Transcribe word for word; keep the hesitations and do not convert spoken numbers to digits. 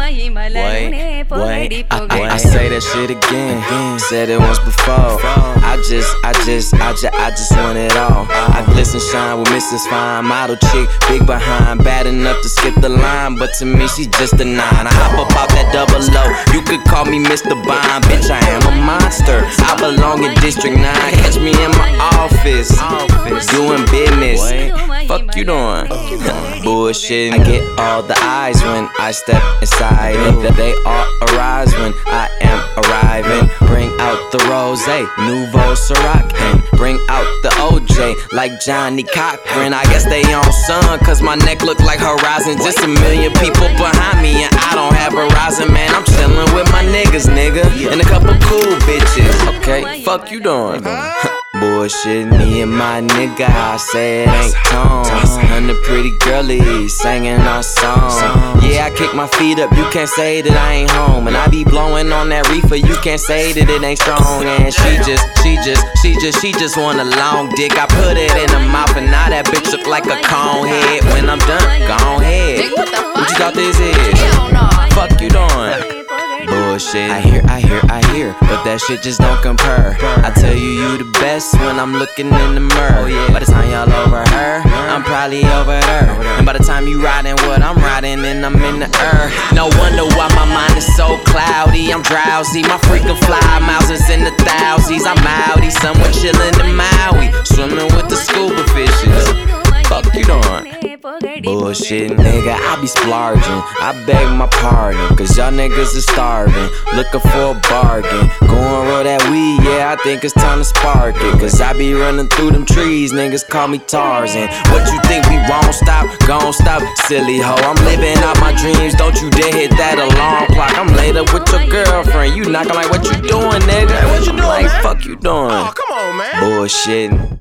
Wait, wait, I, I, I say that shit again. Said it once before. I just, I just, I just, I just want it all. I glisten, shine with Missus Fine, model chick, big behind, bad enough to skip the line, but to me she just a nine. I hop up out that double O. You could call me Mister Bond, bitch. I am a monster. I belong in District Nine. Catch me in my office, doing business. Fuck you doing? Bullshit. I get all the eyes when I step inside, and that they all arise when I am arriving. Bring out the rose, Nouveau Ciroc, and bring out the O J like Johnny Cochran. I guess they on sun, cause my neck look like Horizon. Just a million people behind me, and I don't have Horizon, man. I'm chillin' with my niggas, nigga, and a couple cool bitches. Okay, fuck you doing? Bullshit, me and my nigga, I say it ain't tone. And the pretty girlies singing our song. Yeah, I kick my feet up, you can't say that I ain't home. And I be blowing on that reefer, you can't say that it ain't strong. And she just, she just, she just, she just want a long dick. I put it in her mouth, and now that bitch look like a cone head. When I'm done, go ahead. What you thought this is? Fuck you doing? Bullshit. I hear, I hear, I hear, but that shit just don't compare. I tell you, you the best when I'm looking in the mirror. By the time y'all over her, I'm probably over her. And by the time you riding what I'm riding, and I'm in the air. No wonder why my mind is so cloudy. I'm drowsy, my freaking fly miles is in the thousands. I'm outy, somewhere chillin' in Maui, swimming with the scuba fishes. Fuck you doing? Bullshit, nigga, I be splurging. I beg my pardon, cause y'all niggas is starving, looking for a bargain. Going roll that weed, yeah, I think it's time to spark it. Cause I be running through them trees, niggas call me Tarzan. What you think we won't stop? Gon' stop, silly hoe. I'm living out my dreams, don't you dare hit that alarm clock. I'm laid up with your girlfriend, you knocking like what you doing, nigga? Hey, what you doing, like, man? fuck you doing? Oh, come on, man. Bullshit.